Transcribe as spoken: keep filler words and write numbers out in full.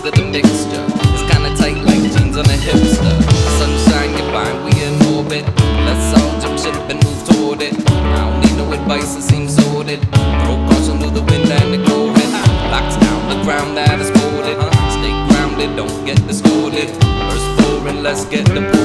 of the mixture. It's kinda tight like jeans on a hipster. Sunshine, get fine, we in orbit. Let's all jump ship and move toward it. I don't need no advice, it seems sorted. Throw caution to the wind and the go ahead. Locks down the ground that is folded. Stay grounded, don't get distorted. First four and let's get the